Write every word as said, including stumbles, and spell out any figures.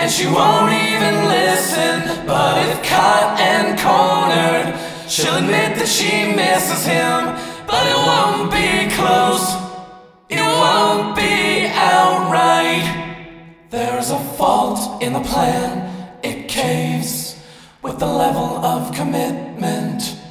and she won't even listen. But if caught and cornered, she'll admit that she misses him. But it won't be close, it won't be outright. There's a fault in the plan, it caves with the level of commitment